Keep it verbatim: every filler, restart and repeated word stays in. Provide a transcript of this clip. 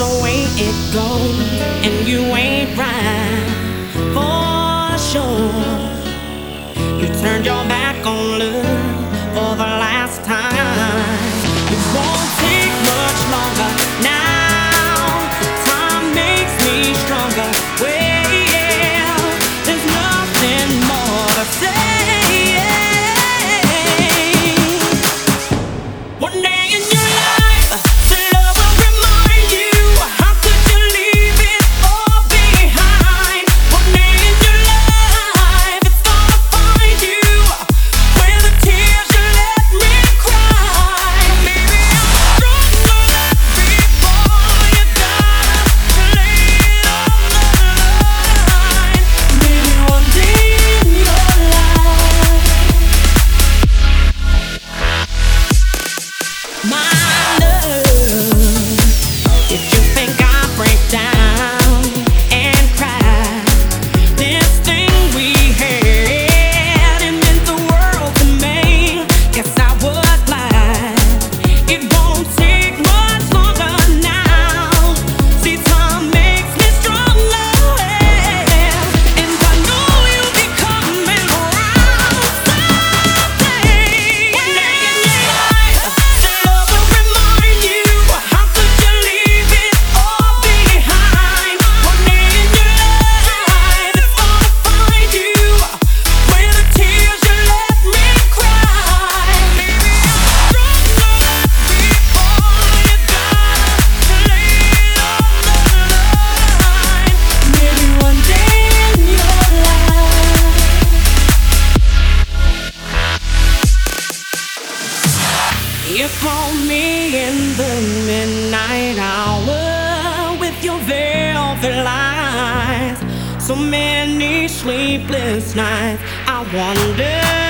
the way it goes, and you ain't right for sure. You turned your back on love for the last time. It won't take much longer now. Time makes me stronger. Well, there's nothing more to say. One day in your life, the love will remind you. How could you leave it all behind? One day in your life, it's gonna find you where the tears you let me cry. Maybe I'm strong enough before you gotta lay it on the line. Maybe one day in your life, my love, if you think I break down and cry, this thing we had, it meant the world to me. Guess I was blind. It won't take much longer now. See, time makes me stronger, and I know you'll be coming around someday. One day in your life, the love will remind you. How could you leave it all behind? One day in your life, it's gonna find you where the tears you let me cry. Maybe I'm strong enough before you gotta lay it on the line. Maybe one day in your life. You call me in the midnight hour with your velvet lies. So many sleepless nights. I wonder